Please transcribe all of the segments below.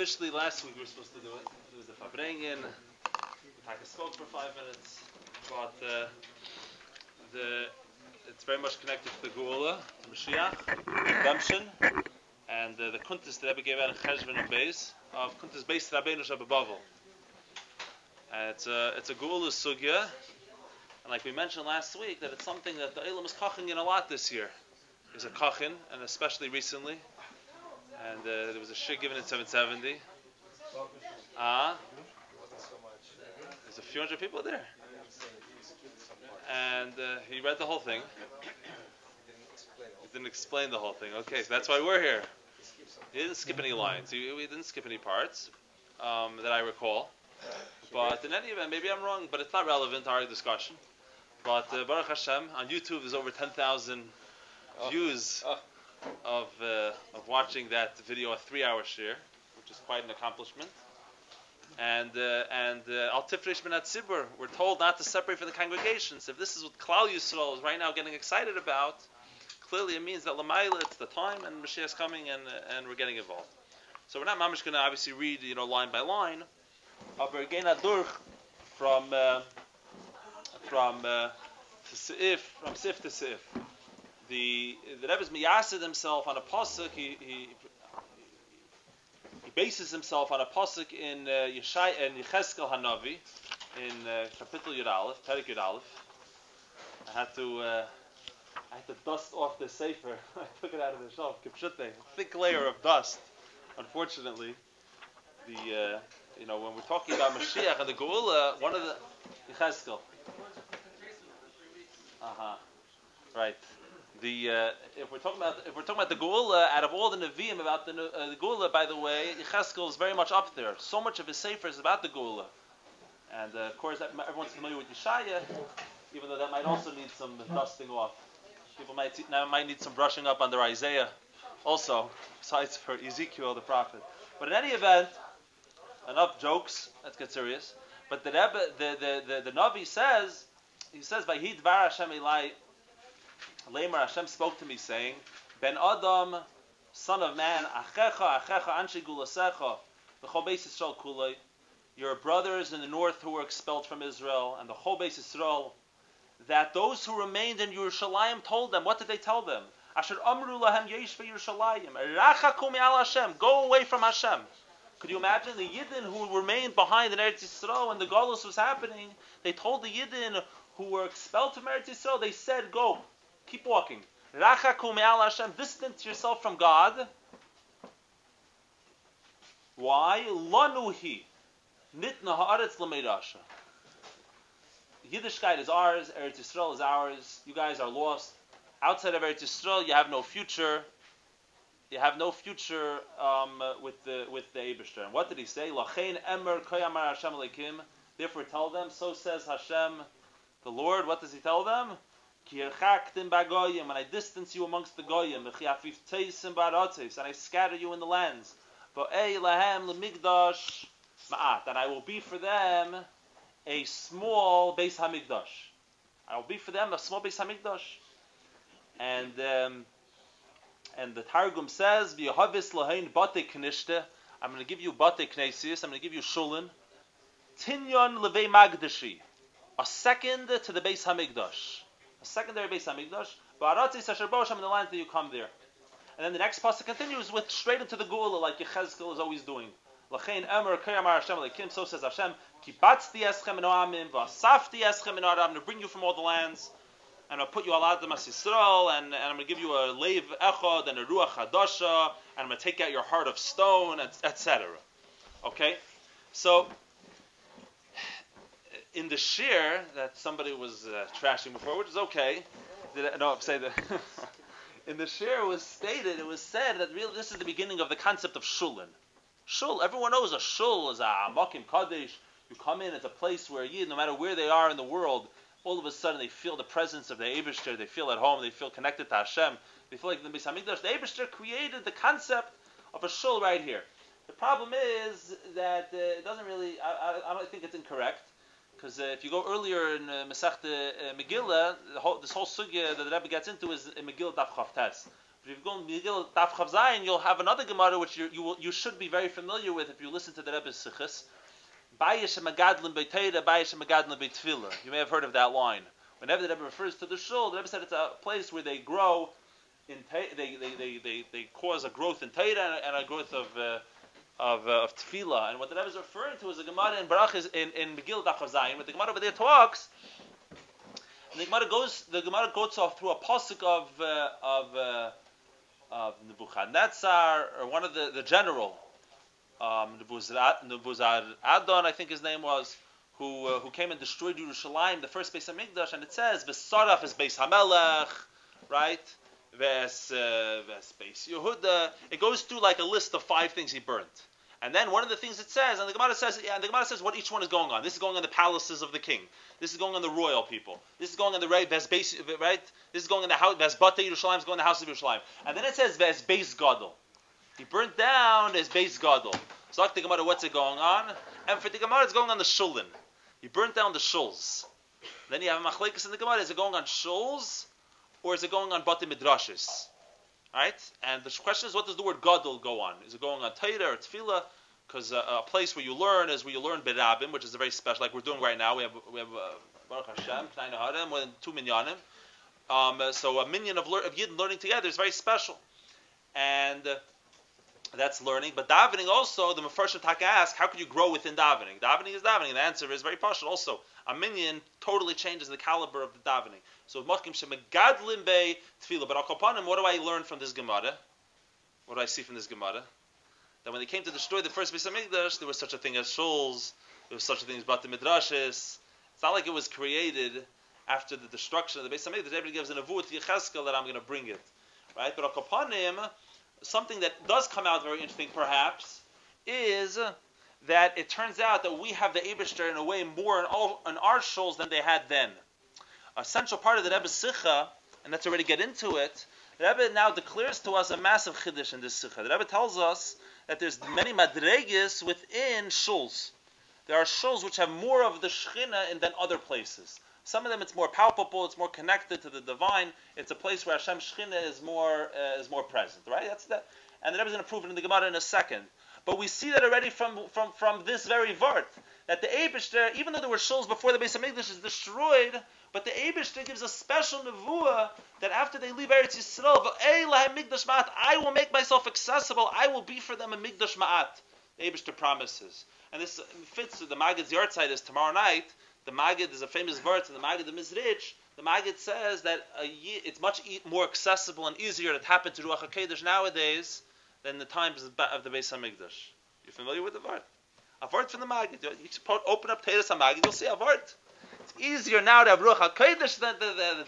officially last week we were supposed to do it. It was the Fabrengen. I spoke for 5 minutes, but it's very much connected to the Geula, to Mashiach, redemption, and the Kuntis that Rebbe gave out in Cheshvan and Beis of Kuntis Beis Rabbeinu Shabbabavel. And it's a Geula sugya, and like we mentioned last week, that it's something that the Eilam is kaching in a lot this year. There's a kachin, and especially recently, and there was a shir given in 770. There's a few hundred people there. And he read the whole thing. He didn't explain the whole thing. Okay, so that's why we're here. He didn't skip any lines. He didn't skip any parts that I recall. But in any event, maybe I'm wrong, but it's not relevant to our discussion. But Baruch Hashem, on YouTube there's over 10,000 views of watching that video, a 3-hour shir, which is quite an accomplishment. And Al Tifresh Benat Tzibur, we're told not to separate from the congregations. If this is what Klal Yisrael is right now getting excited about, clearly it means that Lamaila, it's the time, and Mashiach is coming, and we're getting involved. So we're not mamish going to obviously read, line by line. But we're getting a durch from Sif to Sif. The Rebbe is miyasid himself on a pasuk. He bases himself on a pasuk in Yecheskel Hanavi in Kapitel Yud Aleph, Perek Yud Aleph. I had to dust off the sefer. I took it out of the shelf. Kipshute, thick layer of dust. Unfortunately, when we're talking about Mashiach and the Geula, one of the Yecheskel. Right. If we're talking about the Geula, out of all the Nevi'im about the Geula, by the way, Yecheskel is very much up there. So much of his sefer is about the Geula, and of course everyone's familiar with Yeshaya, even though that might also need some dusting off. People might need some brushing up under Isaiah, also, besides for Ezekiel the prophet. But in any event, enough jokes. Let's get serious. But the Rebbe, the Navi says, "Vayhi dvar Hashem Elai." Lamar Hashem spoke to me saying, Ben Adam, son of man, Achecha, Anshe Gulasecha, V'chol Beis Yisrael Kulei, your brothers in the north who were expelled from Israel, and the whole Beis Yisrael, that those who remained in Yerushalayim told them, what did they tell them? Asher Amru Lahem Yesh Yerushalayim, Rachaku Me'al Hashem, go away from Hashem. Could you imagine the Yidden who remained behind in Eretz Yisrael when the Golus was happening? They told the Yidden who were expelled from Eretz Yisrael, they said, go. Keep walking. Rachaku me'al Hashem, distance yourself from God. Why? Lanuhi. Nitna ha'aretz l'meirasha. Yiddishkeit is ours, Eretz Yisrael is ours. You guys are lost. Outside of Eretz Yisrael, you have no future. You have no future with the Eibishter. And what did he say? Lachein emer koyamar Hashem leikim. Therefore tell them, so says Hashem, the Lord. What does he tell them? When I distance you amongst the goyim, and I scatter you in the lands, that I will be for them a small Beis Hamikdash. I will be for them a small Beis Hamikdash. And the Targum says, I'm going to give you bate knesius, I'm going to give you shulin, tinyon levei magdashi, a second to the Beis Hamikdash. A secondary Beis Hamikdash, Ba'aratzis Asher Bosham, in the land that you come there. And then the next pasuk continues with straight into the Geula, like Yechezkel is always doing. Lachein Emer Kayamar Hashem Leikim, so says Hashem, Kibatzti Eschem and Oamim, V'asafti Eschem and Oamim, I'm going to bring you from all the lands, and I'll put you al Adam As Yisrael, and I'm going to give you a Leiv Echad and a Ruach Hadasha, and I'm going to take out your heart of stone, etc. Okay? So, in the shir that somebody was trashing before, which is okay, in the shir it was said that really this is the beginning of the concept of shulin. Shul, everyone knows a shul is a makim kadesh. You come in, it's a place where no matter where they are in the world, all of a sudden they feel the presence of the Eibishter, they feel at home, they feel connected to Hashem, they feel like the Beis Hamikdash. The Eibishter created the concept of a shul right here. The problem is that it doesn't really, I don't think it's incorrect. Because if you go earlier in Masechta Megillah, this whole sugya that the Rebbe gets into is in Megillah Daf Chavtes. But if you go in Megillah Daf Chav Zayin, you'll have another Gemara which you should be very familiar with if you listen to the Rebbe's Sichos. Bayesh Magadlim Beiteira, Bayesh Magadlim Beitfila. You may have heard of that line. Whenever the Rebbe refers to the shul, the Rebbe said it's a place where they grow in they cause a growth in Teira and a growth of Tefillah. And what the Rebbe is referring to is the Gemara in Barachas in Megillah Daf Chav Zayin. What the Gemara over there talks. And the Gemara goes off through a pasuk of Nebuchadnezzar, or one of the general, Nebuzaradan, I think his name was, who came and destroyed Yerushalayim, the first Beis Hamikdash, and it says V'saraf is Beis Hamelech, right? Ves Beis Yehuda. It goes through like a list of 5 things he burnt. And then one of the things it says, and the Gemara says what each one is going on. This is going on the palaces of the king. This is going on the royal people. This is going on the right. This is going on the house. Ves Bata Yerushalayim is going on the house of Yerushalayim. And then it says Ves Beis Gadol. He burnt down his Beis Gadol. So like the Gemara, what's it going on? And for the Gemara, it's going on the shulin. He burnt down the shuls. Then you have a machlekes in the Gemara. Is it going on shuls or is it going on Bata Midrashis? Right? And the question is, what does the word Gadol go on? Is it going on Torah or Tefillah? Because a place where you learn is where you learn Berabim, which is a very special, like we're doing right now. We have Baruch Hashem, Knai Naharim, more than 2 minyanim. So a minyan of Yidden learning together is very special. And that's learning. But davening also, the Mefarshim Taka ask, how could you grow within davening? Davening is davening. And the answer is very partial. Also, a minyan totally changes the caliber of the davening. So Machkim Shemegadlim Be Tefillah. But Akopanim, what do I learn from this Gemara? What do I see from this Gemara? That when they came to destroy the first Beis Hamikdash, there was such a thing as shuls, there was such a thing as Bata Midrashis. It's not like it was created after the destruction of the Beis Hamikdash. Everybody gives an avut to Yecheskel that I'm going to bring it. Right? But Akopanim, something that does come out very interesting perhaps, is that it turns out that we have the Eibishter in a way more in our shuls than they had then. A central part of the Rebbe's Sikha, and let's already get into it, the Rebbe now declares to us a massive chiddush in this Sikha. The Rebbe tells us that there's many madregis within shuls. There are shuls which have more of the Shechina than other places. Some of them it's more palpable, it's more connected to the divine. It's a place where Hashem's Shechina is more present, right? That's that. And the Rebbe is going to prove it in the Gemara in a second. But we see that already from this very vart, that the Eibishter, even though there were shuls before the Beis Hamikdash is destroyed, but the Eibishter gives a special nevuah that after they leave Eretz Yisrael, I will make myself accessible. I will be for them a Migdash Ma'at. The Eibishter promises, and this fits with the Maggid's yahrzeit is tomorrow night. The Maggid is a famous verse in the Maggid of Mizrich. The Maggid says that it's much more accessible and easier to tap into Ruach HaKodesh nowadays than the times of the Beis Hamikdash. You familiar with the vart? A vart from the Maggid. You open up Teres HaMaggid, you'll see a vart. It's easier now to have Ruach HaKodesh than.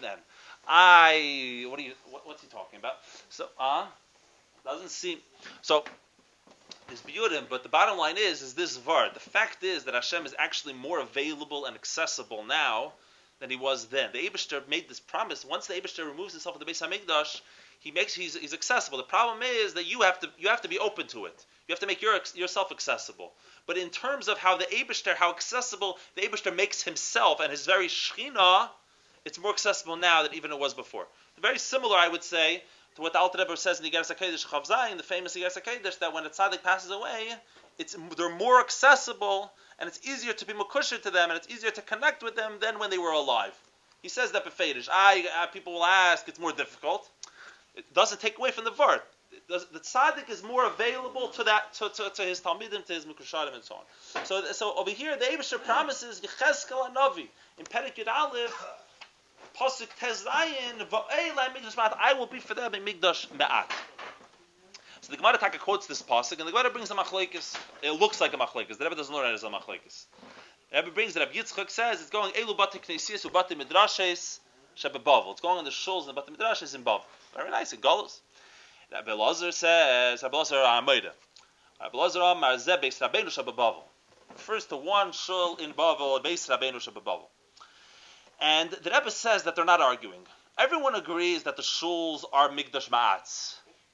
What's he talking about? So, doesn't seem. So, there's Biyudim, but the bottom line is this vart. The fact is that Hashem is actually more available and accessible now than he was then. The Eibishter made this promise. Once the Eibishter removes himself from the Beis Hamikdash, he's accessible. The problem is that you have to be open to it. You have to make yourself accessible. But in terms of how accessible the Eibishter makes himself and his very Shechina, it's more accessible now than even it was before. Very similar, I would say, to what the Alter Rebbe says in Igeres HaKodesh Chav Zayin, the famous Igeres HaKodesh, that when a tzaddik passes away, they're more accessible and it's easier to be makusher to them and it's easier to connect with them than when they were alive. He says that befeidish. People will ask, it's more difficult. It doesn't take away from the vart. The tzaddik is more available to his talmidim, to his mukusharim, and so on. So over here, the Eibishter promises Yecheskel Hanavi in Perek Yud Aleph, pasuk Tez Zayin, Va'elai Migdash Ma'at. I will be for them a Migdash Ma'at. So the Gemara Taka quotes this pasuk, and the Gemara brings a machlekes. It looks like a machlekes. The Rebbe doesn't learn it as a machlekes. The Rebbe brings it up. Yitzchak says it's going Elu Bati Knesiyos Ubati Midrashes Shebebavel. It's going on the shuls and the Bati Midrashes in Bavel. Very nice. It goes. Rabbi Elazar says, Rabbi Elazar Amayda. Rabbi Elazar Amar Zeh Beis Rabbeinu Shebebavel. Refers to one shul in Bavel, Beis Rabbeinu Shebebavel. And the Rebbe says that they're not arguing. Everyone agrees that the shuls are Migdash Ma'atz.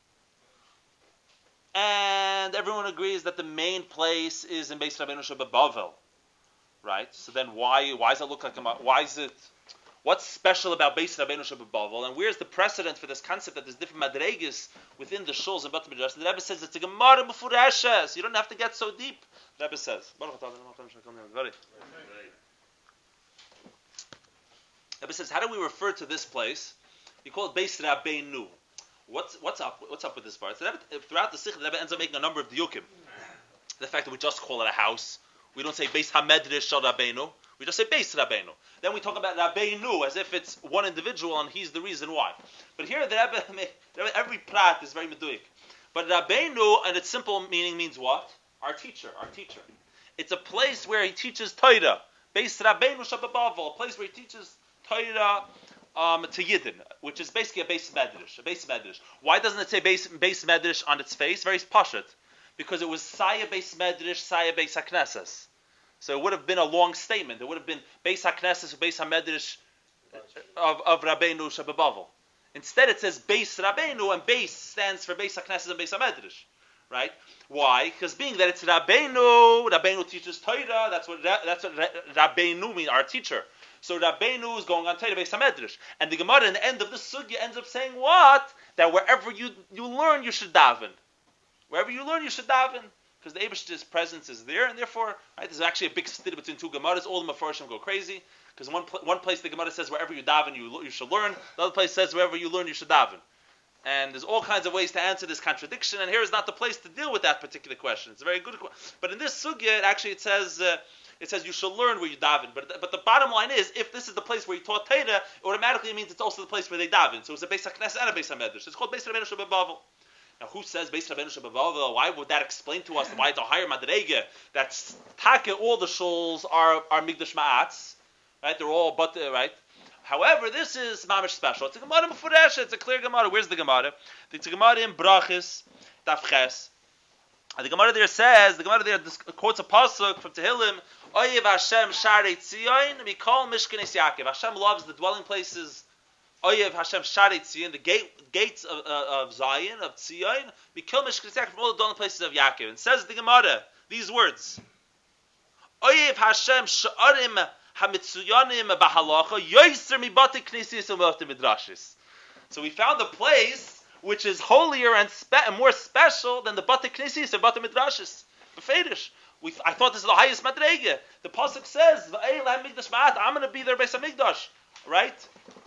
And everyone agrees that the main place is in Beis Rabbeinu Shebebavel. Right? So then why does it look like What's special about Beis Rabbeinu Shebebavel, and where's the precedent for this concept that there's different madregas within the shuls and Beit Midrash? The Rebbe says it's a Gemara Mefurashes, so you don't have to get so deep. The Rebbe says. The Rebbe says, how do we refer to this place? We call it Beis Rabbeinu. What's up with this part? Throughout the Sikh, the Rebbe ends up making a number of diukim. The fact that we just call it a house, we don't say Beis Hamedrish Shal Rabbeinu, we just say Beis Rabbeinu. Then we talk about Rabbeinu as if it's one individual and he's the reason why. But here the Rebbe, every prat is very meduik. But Rabbeinu, and its simple meaning means what? Our teacher. It's a place where he teaches Torah. Beis Rabbeinu Shababavel, a place where he teaches Torah to Yidden, which is basically a Beis Medrash. Why doesn't it say Beis Medrash on its face? Very pashut. Because it was Saya Beis Medrash, Saya Beis HaKnesses. So it would have been a long statement. It would have been Beis HaKnesses or Beis HaMedrash of Rabbeinu Shababavel. Instead it says Beis Rabbeinu, and Beis stands for Beis HaKnesses and Beis HaMedrash. Right? Why? Because being that it's Rabbeinu teaches Torah, that's what Rabbeinu means, our teacher. So Rabbeinu is going on Torah Beis HaMedrash. And the Gemara in the end of the sugya ends up saying what? That wherever you learn, you should daven. Wherever you learn, you should daven. Because the Eibishter's presence is there, and therefore, right, there's actually a big stid between two Gemaras. All the Mefarshim go crazy. Because one place the Gemara says wherever you daven, you should learn. The other place says wherever you learn, you should daven. And there's all kinds of ways to answer this contradiction, and here is not the place to deal with that particular question. It's a very good question. But in this sugya, it says you should learn where you daven. But the bottom line is, if this is the place where you taught Torah, it automatically means it's also the place where they daven. So it's a Beis HaKnesses and a Beis HaMedrash. It's called Beis Rabbeinu Shebebavel. Now, who says Beis Rabbeinu Shebebavel? Why would that explain to us why it's a higher madrege? That's Taka, all the shuls are Migdash Ma'atz, right? They're all but right. However, this is mamish special. It's a Gemara Mefuresh. It's a clear Gemara. Where's the Gemara? It's a Gemara in Brachis, Daf Ches. And the Gemara there quotes a pasuk from Tehillim. Oyev Hashem Sharei Tzion Mikol Mishkanes Yaakov. Hashem loves the dwelling places. Oyev Hashem Sharei Tzion, the gates of Zion, of Tzion. Mikol Mishkanes Yaakov, from all the dwelling places of Yaakov. And says the Gemara these words: Oyev Hashem Sha'arim Hamitzuyanim Bahalacha Yoiser Mibati Knesiyos U'Bati Midrashis. So we found a place which is holier and more special than the Bati Knesiyos and Bati Midrashis. Befedish. I thought this is the highest madrege. The pasuk says, I'm going to be there Beis Hamikdash, right?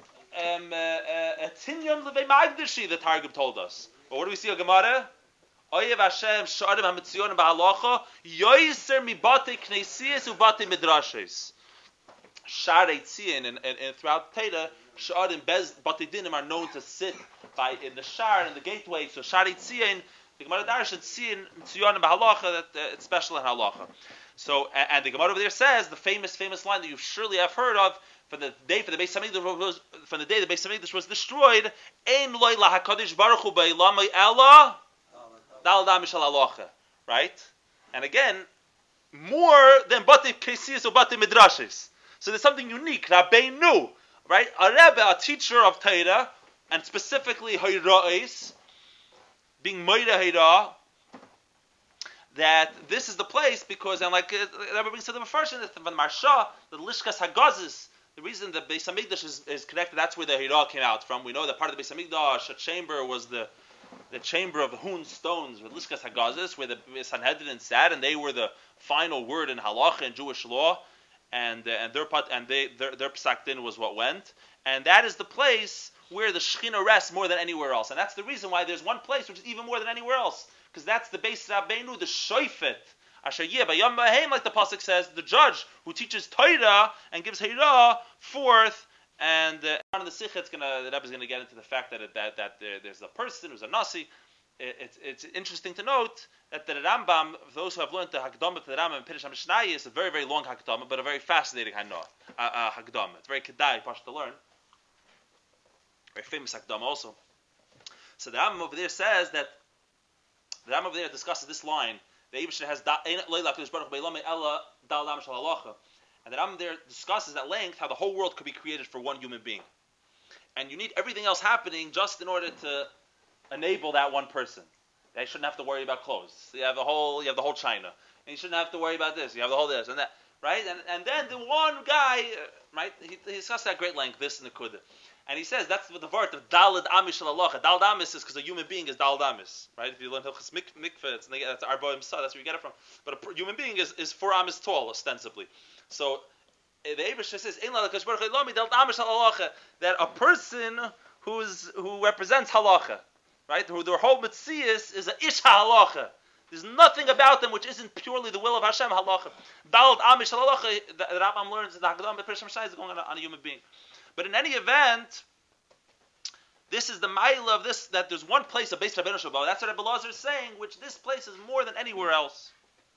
Tinyon levei magdashi, the Targum told us. But what do we see in Gemara? Oyev Hashem sh'arim hamitzion b'halacha yoiser mibate knesiyos ubate midrashes. Sharei Tzion and throughout Teda, sh'arim bate dinim are known to sit in the shar and the gateway. So Sharei Tzion, the Gemara Darash and Tzion and b'halacha, that it's special in halacha. So and the Gemara over there says the famous line that you surely have heard of. From the day the Beis Hamikdash was destroyed, Ein loy lahakadosh baruch hu ba'ilama ella dal mishal halacha, right? And again, more than bati knesiyos or bati midrashes. So there's something unique. Rabbeinu, right? A rebbe, a teacher of Torah, and specifically Hayra'is, being Moira Hayra, that this is the place because, and like Rebbe brings to the first in the Marsha, the Lishkas Hagazis. The reason the Beis Hamikdash is connected, that's where the Hira came out from. We know that part of the Beis Hamikdash, a chamber, was the chamber of hewn stones, with Lishkas Hagazis, where the Sanhedrin sat, and they were the final word in halacha and Jewish law, and their psak din was what went, and that is the place where the Shechina rests more than anywhere else, and that's the reason why there's one place which is even more than anywhere else, because that's the Beis Rabbeinu, the Shoifet. Asher Yeh Bayom Bahem, like the pasuk says, the judge who teaches Torah and gives Hira forth. And on the Sikha, the Rebbe is going to get into the fact that there's a person who's a Nasi. It's interesting to note that the Rambam, those who have learned the Hakdama to the Rambam and Pirush HaMishnayos, is a very, very long Hakdama, but a very fascinating Hakdama. It's very kedai, Pasha to learn. Very famous Hakdama also. So the Rambam over there says that the Rambam over there discusses this line. The Eibishter has and the Rambam there discusses at length how the whole world could be created for one human being, and you need everything else happening just in order to enable that one person. They shouldn't have to worry about clothes. So you have the whole China, and you shouldn't have to worry about this. You have the whole this and that. right? And then the one guy, right? He discussed that great length, this and the Kudah. And he says that's the word of Dalad Amish Shalacha. Dalad Amish is because a human being is Dalad Amish, right? If you learn Hilchas Mikveh, that's Arba Imsa, that's where you get it from. But a human being is 4 Amish tall, ostensibly. So the Eibusha says, that a person who represents halacha, right? Who their whole mitzias is an ish halacha. There's nothing about them which isn't purely the will of Hashem halacha. Dalad Amish halacha. The Rambam learns in the Haggadah, but Perisham Shai is going on a human being. But in any event, this is the mile of this, that there's one place, a base Rabbeinu Shabbat. That's what Rebbe Lazar is saying, which this place is more than anywhere else.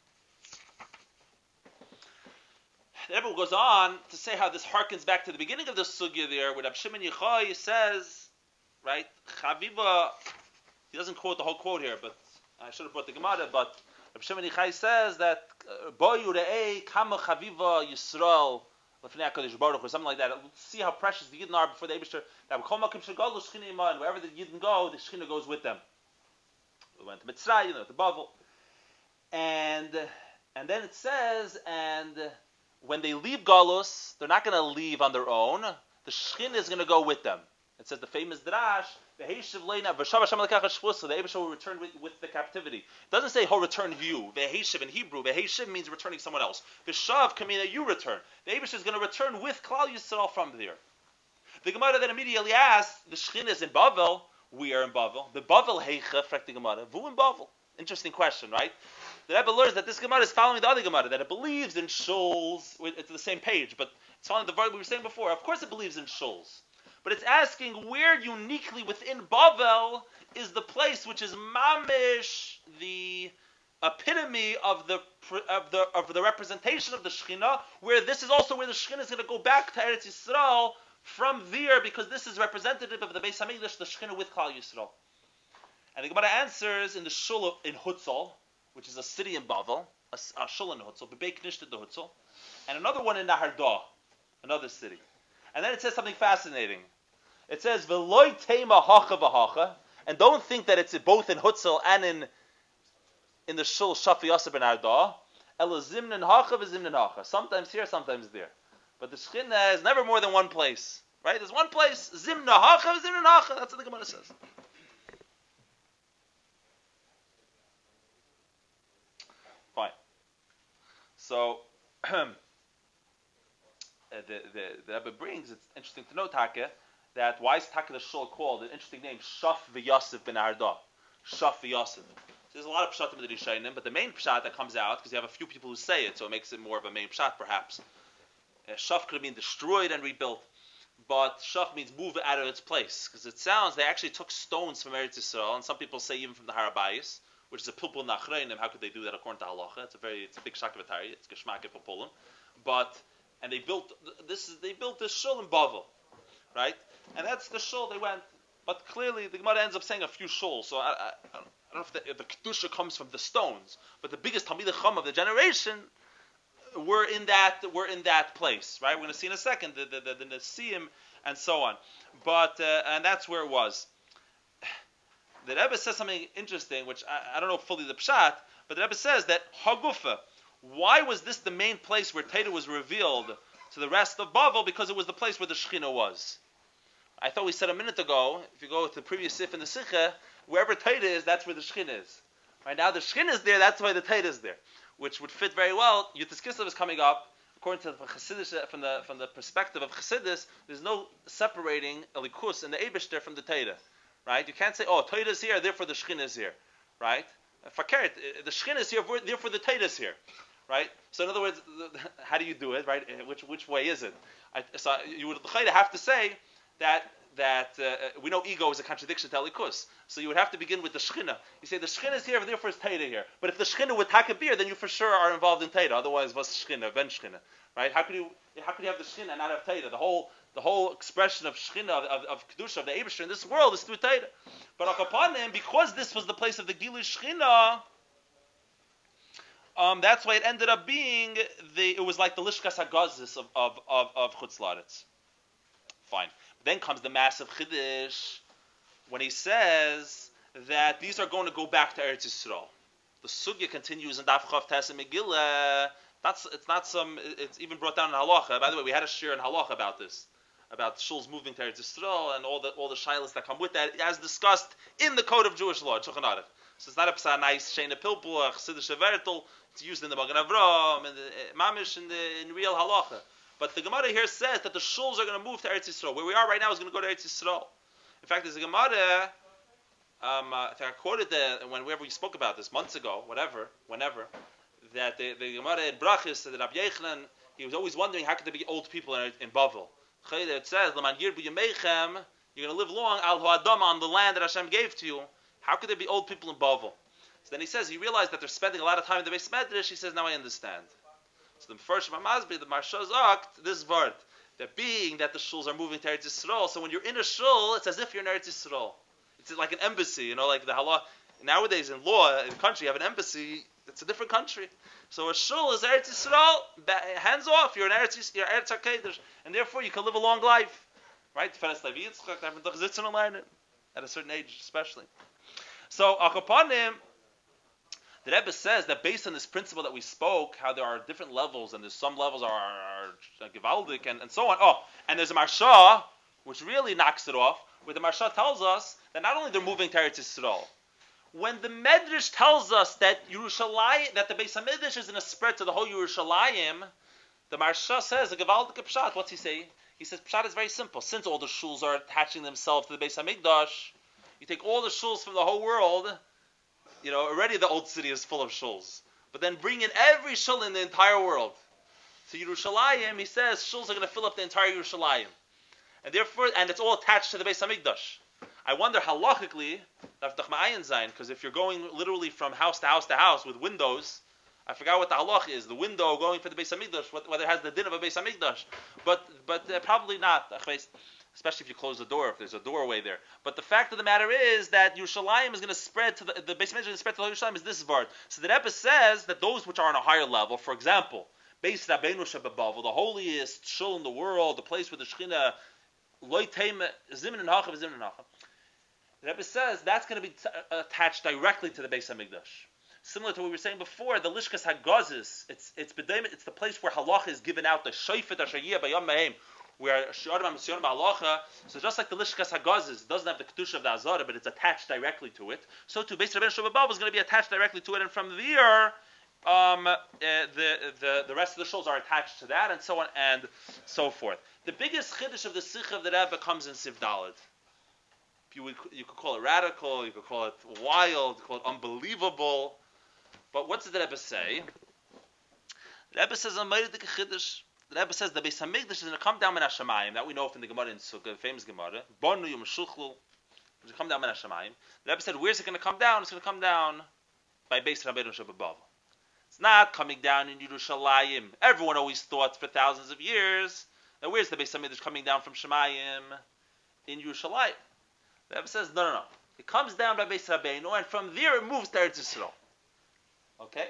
The Rebbe goes on to say how this harkens back to the beginning of the sugya there, where Reb Shimon Yochai says, right, Chaviva, he doesn't quote the whole quote here, but I should have brought the Gemara, but Reb Shimon Yochai says that, Bo Yurei Kama Chaviva Yisrael, or something like that. Let's see how precious the Yidden are before the Eibishter. That wherever the Yidden go, the Shekhinah goes with them. We went to Mitzrayim, to Bavel. And then it says, and when they leave Galus, they're not going to leave on their own. The Shekhinah is going to go with them. It says the famous Drash, the Eibishter will return with the captivity. It doesn't say he'll return you. V'heishiv in Hebrew. V'heishiv means returning someone else. V'shav can mean that you return. The Eibishter is going to return with Klal Yisrael from there. The Gemara then immediately asks, the Shekhinah is in Bavel. We are in Bavel. The Bavel heicha, fragt the Gemara. Vu in Bavel. Interesting question, right? The Rebbe learns that this Gemara is following the other Gemara, that it believes in shuls. It's the same page, but it's following the word we were saying before. Of course it believes in shuls. But it's asking where uniquely within Bavel is the place which is mamish, the epitome of the representation of the Shekhinah, where this is also where the Shekhinah is going to go back to Eretz Yisrael from there, because this is representative of the Beis Hamikdash, the Shekhinah with Klal Yisrael. And the Gemara answers in the shul in Hutzal, which is a city in Bavel, a shul in Hutzal, Bebei Knishtet the Hutzal, and another one in Nahardah, another city. And then it says something fascinating. It says, V'loi tema hacha v'hacha, and don't think that it's both in Hutzal and in the shul Shafi Yosef ben Ardah, Ela zimnin hacha v'zimnin hacha. Sometimes here, sometimes there. But the Shekhinah is never more than one place. Right? There's one place, zimna hacha v'zimnin hacha. That's what the Gemara says. Fine. So, the Rebbe brings, it's interesting to note, Taka, that why is Taka the Shul called, an interesting name, Shaf v'Yosef ben Ardah. Shaf v'Yosef. So there's a lot of pshatim in the Rishonim, but the main pshat that comes out, because you have a few people who say it, so it makes it more of a main pshat perhaps. Shaf could mean destroyed and rebuilt, but Shaf means move it out of its place, because it sounds they actually took stones from Eretz Yisrael, and some people say even from the Har HaBayis, which is a pilpul nachreinim. How could they do that according to halacha? It's a big shakavatari. It's geshmak pilpulim, and they built this shul in Bavel, right? And that's the shul they went. But clearly, the Gemara ends up saying a few shuls. So I don't know if the kedusha comes from the stones, but the biggest talmidei chacham of the generation were in that place, right? We're going to see in a second the Nesiim and so on. But and that's where it was. The Rebbe says something interesting, which I don't know fully the pshat, but the Rebbe says that Hagufa, why was this the main place where Teda was revealed to the rest of Bavel? Because it was the place where the Shekhinah was. I thought we said a minute ago, if you go to the previous sif in the Sikha, wherever Teda is, that's where the Shekhinah is. Right now the Shekhinah is there, that's why the Teda is there, which would fit very well. Yutis Kislev is coming up. According to the Chassidus, from the perspective of Chassidus, there's no separating Elikus and the Eibishter from the Teda. Right? You can't say, oh, Teda is here, therefore the Shekhinah is here. Right? Fakert, the Shekhinah is here, therefore the Teda is here. Right? So in other words, how do you do it? Right? Which way is it? So you would have to say that we know ego is a contradiction to Elikus. So you would have to begin with the Shekhinah. You say the Shekhinah is here, therefore it's Teda here. But if the Shekhinah would takabir, then you for sure are involved in Teda. Otherwise, what's Shekhinah? Ben Shekhinah. Right? How could you have the Shekhinah and not have Teda? The whole expression of Shekhinah, of Kedusha, of the Eibishter in this world is through Teda. But Akapanim, because this was the place of the Gilu Shekhinah, that's why it ended up being, it was like the Lishkas HaGazis of Chutz La'aretz. Fine. But then comes the massive Chiddush, when he says that these are going to go back to Eretz Yisrael. The Sugya continues in Daf Chav Tes and Megillah, It's not some. It's even brought down in halacha. By the way, we had a shir in halacha about this, about shuls moving to Eretz Yisrael and all the shilas that come with that, as discussed in the code of Jewish law, Shulchan Aruch. So it's not a psa nice sheina pilpul, chassidische vertel. It's used in the Magen Avraham and the mamish in real halacha. But the Gemara here says that the shuls are going to move to Eretz Yisrael. Where we are right now is going to go to Eretz Yisrael. In fact, there's a Gemara. I think I quoted whenever we spoke about this months ago, whenever. That the Gemara in Brachis said that Rabbi Yochanan, he was always wondering how could there be old people in Bavel. It says, you're going to live long al ha'adam on the land that Hashem gave to you. How could there be old people in Bavel? So then he says, he realized that they're spending a lot of time in the Beis Medrash. He says, now I understand. So the first Mamazbi, the Marsha Zakt, this word, that being that the shuls are moving to Eretz Yisrael, so when you're in a shul, it's as if you're in Eretz Yisrael. It's like an embassy, like the halal. Nowadays in law, in the country, you have an embassy. It's a different country. So a shul is Eretz Yisrael, hands off, you're in Eretz HaKadosh, and therefore you can live a long life. Right? At a certain age, especially. So, Akapanim, the Rebbe says that based on this principle that we spoke, how there are different levels, and there's some levels are Givaldik, and so on. Oh, and there's a Marsha, which really knocks it off, where the Marsha tells us that not only they're moving to Eretz Yisrael, when the Medrash tells us that Yerushalayim, that the Beis HaMikdash is going to spread to the whole Yerushalayim, the Marsha says, the Gevaldik Pshat, what's he say? He says, Pshat is very simple. Since all the shuls are attaching themselves to the Beis HaMikdash, you take all the shuls from the whole world, already the old city is full of shuls. But then bring in every shul in the entire world. So Yerushalayim, he says, shuls are going to fill up the entire Yerushalayim. And therefore, and it's all attached to the Beis HaMikdash. I wonder halachically, because if you're going literally from house to house to house with windows, I forgot what the halach is, the window going for the Beis HaMikdash, whether it has the din of a Beis HaMikdash, but probably not, especially if you close the door, if there's a doorway there. But the fact of the matter is that Yerushalayim is going to spread to the Beis HaMikdash is going to spread to the whole Yerushalayim is this vart. So the Rebbe says that those which are on a higher level, for example, Beis Rabbeinu Shebebavel, the holiest shul in the world, the place where the Shekhinah Loitema Zimnin Hachav Zimnin Hachav. The Rebbe says that's going to be attached directly to the Beis HaMikdash. Similar to what we were saying before, the Lishkas HaGazis, it's the place where halacha is given out, the Shofet HaShayiyah Bayom Mehem, where Shi'arim HaMisyonim HaHalacha, so just like the Lishkas HaGazis, it doesn't have the Kedusha of the Azara, but it's attached directly to it, so too, Beis Rabbeinu Shebebavel is going to be attached directly to it, and from there, the rest of the shuls are attached to that, and so on and so forth. The biggest chiddush of the Sikha of the Rebbe comes in Siv Daled. You could call it radical, you could call it wild, you could call it unbelievable. But what does the Rebbe say? The Rebbe says, the Rebbe says the Beis HaMikdash is going to come down min Hashamayim. That we know from the Gemara in Sukkah, famous Gemara. Bonu Yom Shuchlu. It's going to come down min Hashamayim. The Rebbe said, where's it going to come down? It's going to come down by Beis Rabbeinu Shebebavel. It's not coming down in Yerushalayim. Everyone always thought for thousands of years that where's the Beis HaMikdash coming down from Shemayim? In Yerushalayim. The Rebbe says, no. It comes down by Beis Rabbeinu, and from there it moves to Eretz Yisrael. Okay?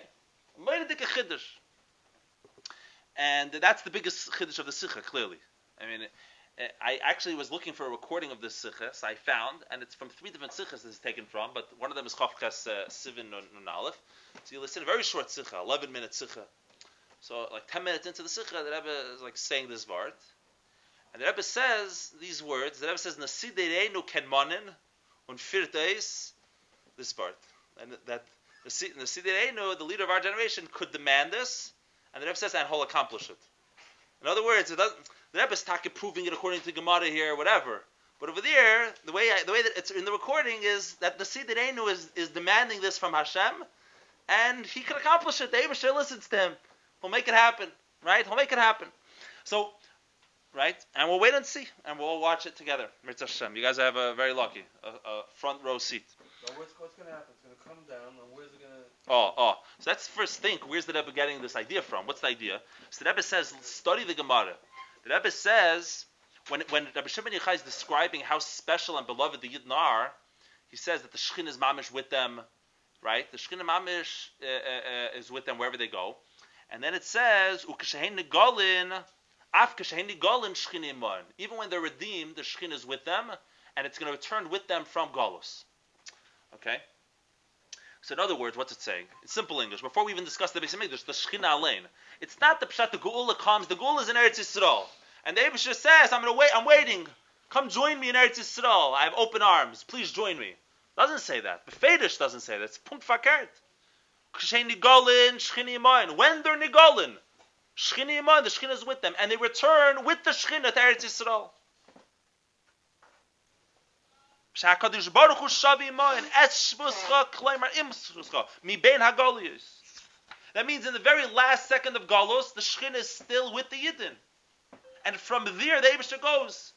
And that's the biggest chiddush of the Sikha, clearly. I mean, I actually was looking for a recording of this Sikha, so I found, and it's from 3 different Sikhas this is taken from, but one of them is Chavkas Sivin Nun Aleph. So you listen, a very short Sikha, 11-minute Sikha. So like 10 minutes into the Sikha, the Rebbe is like saying this vart. And the Rebbe says these words. The Rebbe says, "Nasidereinu kenmanin unfirteis," this part, and that Nasidereinu, the leader of our generation, could demand this, and the Rebbe says, and he'll accomplish it. In other words, the Rebbe is proving it according to Gemara here, or whatever. But over there, the way that it's in the recording is that Nasidereinu is demanding this from Hashem, and he can accomplish it. The Eibusher listens to him. He'll make it happen, right? He'll make it happen. So. Right? And we'll wait and see. And we'll all watch it together. Mitzvah Hashem. You guys have a very lucky, a front row seat. Now what's going to happen? It's going to come down, and where's it going to... Oh. So let's first think, where's the Rebbe getting this idea from? What's the idea? So the Rebbe says, study the Gemara. The Rebbe says, when Rabbi Shimon Yochai is describing how special and beloved the Yidden are, he says that the Shechin is mamish with them, right? The Shechin mamish is with them wherever they go. And then it says, Ukeshehin Negolin... Even when they're redeemed, the Shechin is with them, and it's going to return with them from Galus. Okay? So in other words, what's it saying? In simple English, before we even discuss the Beis Hamikdash, the Shechina Alein, it's not the Pshat, the Geula comes, the Geula is in Eretz Yisrael. And the Eibusher says, I'm waiting. Come join me in Eretz Yisrael. I have open arms. Please join me. Doesn't say that. The Fedish doesn't say that. It's Punkt Fakert. When they're Nigolin, Shechina Iman, the Shechina is with them, and they return with the Shechina to Eretz Yisrael. That means in the very last second of Galus, the Shechina is still with the Yidden. And from there, the Eibusher goes.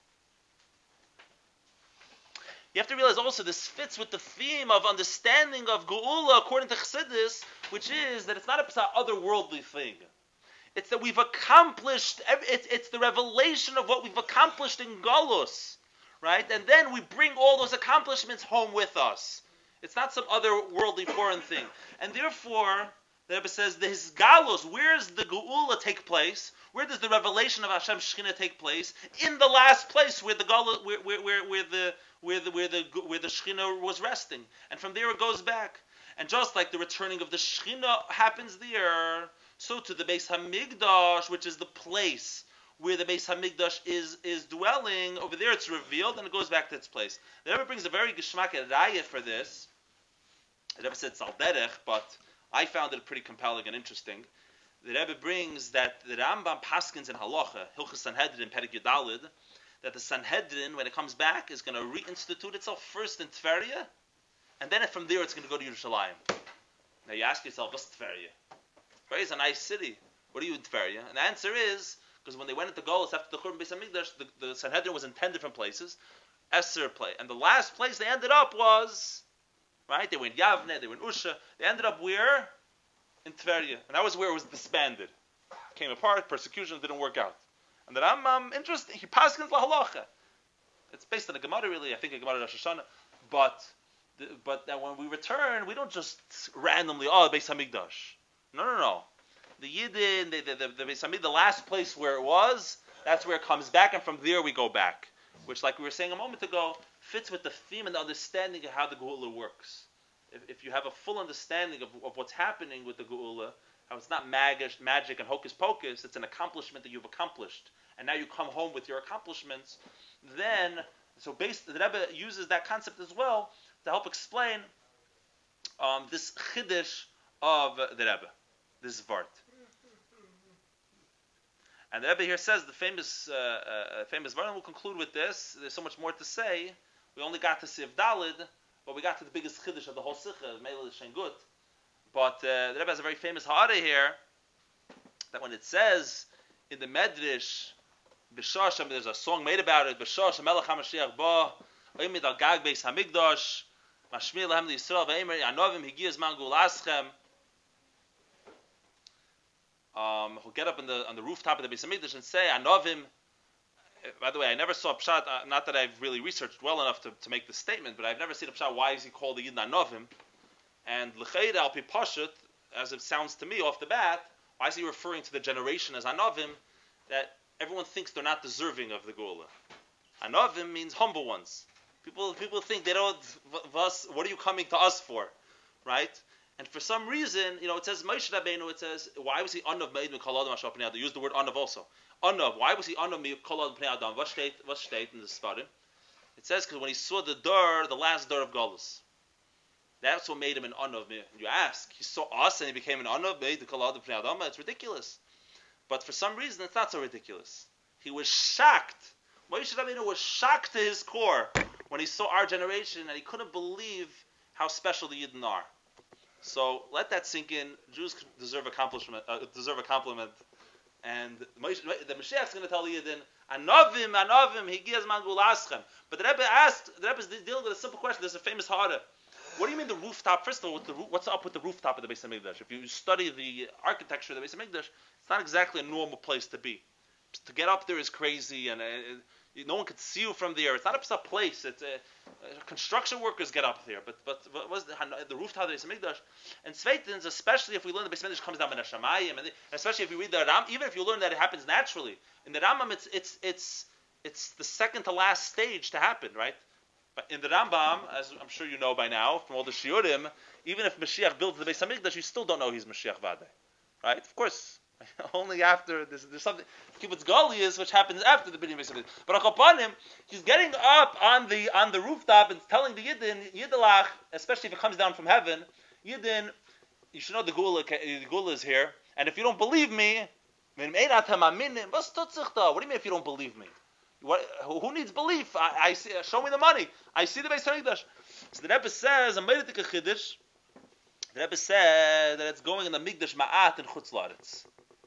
You have to realize also this fits with the theme of understanding of Geula according to Chassidus, which is that it's not a otherworldly thing. It's that we've accomplished, it's the revelation of what we've accomplished in Galus, right? And then we bring all those accomplishments home with us. It's not some otherworldly foreign thing. And therefore, the Rebbe says, this Galus, where does the Geula take place? Where does the revelation of Hashem's Shechina take place? In the last place where the Galus, where the Shechina was resting. And from there it goes back. And just like the returning of the Shechina happens there, so to the Beis Hamikdash, which is the place where the Beis Hamikdash is dwelling, over there it's revealed and it goes back to its place. The Rebbe brings a very geschmack raya for this. The Rebbe said it's al derech, but I found it pretty compelling and interesting. The Rebbe brings that the Rambam paskins in Halacha, Hilchos Sanhedrin, Perek Yudalid, that the Sanhedrin, when it comes back, is going to reinstitute itself first in Tveria, and then from there it's going to go to Yerushalayim. Now you ask yourself, what's Tveria? Tveria is a nice city. What are you in Tveria? And the answer is, because when they went into Golus after the Churban Beis Hamikdash, the Sanhedrin was in 10 different places. Esther play. And the last place they ended up was, right, they were in Yavne, they were in Usha, they ended up where? In Tveria. And that was where it was disbanded. Came apart, persecution didn't work out. And the Rambam, interesting, he paskins la halacha. It's based on a Gemara, really, I think a Gemara Rosh Hashanah. But that when we return, we don't just randomly, Beis Hamikdash. No. The Yidden, the Beis Hamikdash, the last place where it was, that's where it comes back, and from there we go back. Which, like we were saying a moment ago, fits with the theme and the understanding of how the Geula works. If you have a full understanding of what's happening with the Geula, how it's not magic and hocus pocus, it's an accomplishment that you've accomplished, and now you come home with your accomplishments, then, the Rebbe uses that concept as well to help explain this chiddush of the Rebbe, this Vart. And the Rebbe here says the famous Vart, and we'll conclude with this. There's so much more to say. We only got to Siv Dalid, but we got to the biggest chiddush of the whole Sikha, Meila Shengut. But the Rebbe has a very famous ha'ara here, that when it says in the Medrash, B'shosh, there's a song made about it, B'shosh, Melech HaMashiach Ba, Oimid al Gag Beis HaMikdash, Mashmir Lahem L'Yisrael, Ve'emer, Yanovim, Higiyaz Man Gulaschem. He'll get up on the rooftop of the Beis HaMikdash and say, Anovim. By the way, I never saw Pshat, not that I've really researched well enough to make this statement, but I've never seen a Pshat, why is he called the Yidden Anovim? And L'cheira al pi Pashut, as it sounds to me off the bat, why is he referring to the generation as Anovim, that everyone thinks they're not deserving of the Geula? Anovim means humble ones. People think they don't, what are you coming to us for? Right? And for some reason, it says Moshe Rabbeinu, it says, why was he Anav Me'id Mikol Adam Asher Pnei Adam? Use the word Anav also. Anav, why was he Anav Mikol Adam Pnei Adam? What state in the Sfarim? It says, because when he saw the last door of Galus, that's what made him an Anav. You ask, he saw us and he became an Anav Me'id Mikol Adam Pnei Adam? It's ridiculous. But for some reason, it's not so ridiculous. He was shocked. Moshe Rabbeinu was shocked to his core when he saw our generation, and he couldn't believe how special the Yidden are. So let that sink in. Jews deserve a compliment, and the Mashiach is going to tell the Yidden, Anovim, Higiyaz Man Gulaschem. But the Rebbe is dealing with a simple question. There's a famous ha'ara. What do you mean the rooftop? First of all, what's up with the rooftop of the Beis Hamikdash? If you study the architecture of the Beis Hamikdash, it's not exactly a normal place to be. To get up there is crazy, and no one could see you from there. It's not a place. It's construction workers get up there. But what's the rooftop of the Beis Hamikdash? And Sveitins, especially if we learn the Beis Hamikdash comes down in Hashamayim, and especially if you read the Ram, even if you learn that it happens naturally, in the Rambam it's the second to last stage to happen, right? In the Rambam, as I'm sure you know by now from all the Shiurim, even if Mashiach builds the Beis Hamikdash, you still don't know he's Mashiach Vadei, right? Of course, only after there's something. Kibbutz Galius, which happens after the Binyan Beis Hamikdash. But upon him, he's getting up on the rooftop and telling the Yidden, Yiddelach, especially if it comes down from heaven, Yidden, you should know the Gula is here, and if you don't believe me, what do you mean if you don't believe me? Who needs belief? I see. Show me the money. I see the Beis Hamikdash. So the Rebbe says, the Rebbe said that it's going in the Migdash Ma'at in Chutz La'aretz.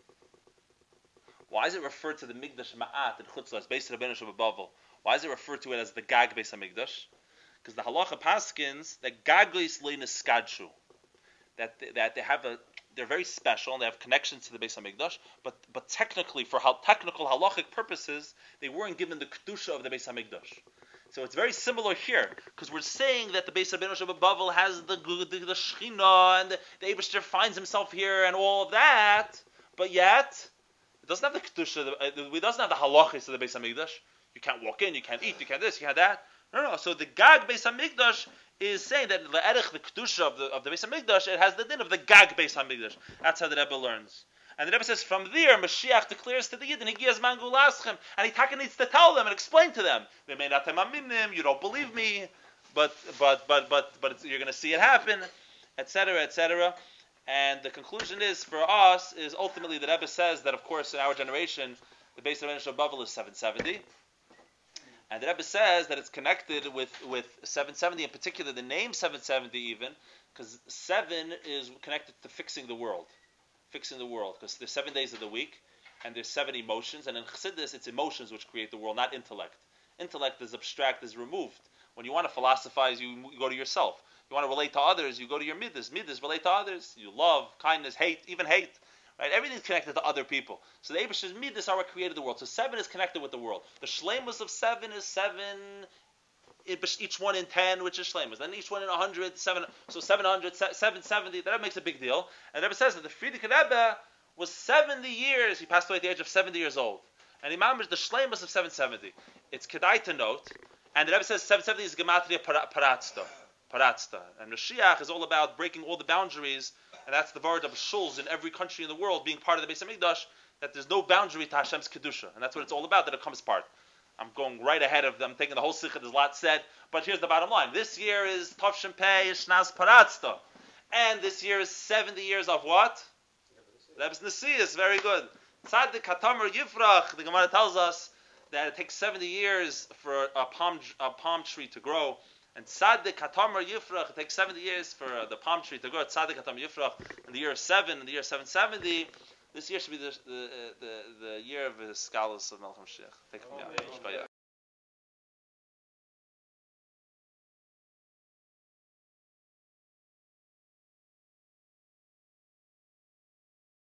Why is it referred to the Migdash Ma'at in Chutz La'aretz, based on Rabbeinu Shem Bavel? Why is it referred to it as the Gag Beis Hamikdash? Because the Halacha paskins that Gagos Leinis Skadshu, that they have they're very special and they have connections to the Beis Hamikdash, but technically, for technical halachic purposes, they weren't given the kedusha of the Beis Hamikdash. So it's very similar here, because we're saying that the Beis Rabbeinu Shem Bavel has the Shechina and the Eibishter finds himself here and all of that, but yet it doesn't have the kedusha. It doesn't have the halachis of the Beis Hamikdash. You can't walk in, you can't eat, you can't this, you can't that. No. So the Gag Beis Hamikdash is saying that the erech, the kedusha of the Beis Hamikdash, it has the din of the Gag Beis Hamikdash. That's how the Rebbe learns. And the Rebbe says from there, Mashiach declares to the Yidden, Higiyaz Mangu Laschem, and he needs to tell them and explain to them. You don't believe me, but you're going to see it happen, etc., etc. And the conclusion is for us is ultimately the Rebbe says that of course in our generation the Beis Rabbeinu Shem Bavel is 770. And the Rebbe says that it's connected with 770, in particular the name 770 even, because 7 is connected to fixing the world, because there's 7 days of the week, and there's 7 emotions, and in Chassidus it's emotions which create the world, not intellect. Intellect is abstract, is removed. When you want to philosophize, you go to yourself. You want to relate to others, you go to your midas. Midas relate to others. You love, kindness, hate, even hate. Right? Everything's connected to other people. So the Eibishter's midas are what created the world. So 7 is connected with the world. The shleimus of 7 is 7, each one in 10, which is shleimus. Then each one in 100, 7. So 700, 770. That makes a big deal. And the Rebbe says that the Frierdiker Rebbe was 70 years. He passed away at the age of 70 years old. And Imam is the shleimus of 770. It's kedai to note. And the Rebbe says 770 is gematria paratzta. And Mashiach is all about breaking all the boundaries. And that's the word of shuls in every country in the world being part of the Beis Hamikdash, that there's no boundary to Hashem's kedusha, and that's what it's all about. That it comes part. I'm going right ahead of them, taking the whole sikha. There's a lot said, but here's the bottom line: this year is Tavshin Pei Shnas Paratzta, and this year is 70 years of what? Rebbe's Nesius. Very good. Tzaddik Hatamer Yifrach. The Gemara tells us that it takes 70 years for a palm tree to grow. And Tzaddik Hatamer Yifrach, it takes 70 years for the palm tree to grow. Tzaddik Hatamer Yifrach in the year of 7, in the year 770. This year should be the year of the scholars of Melcham Mashiach. Take it from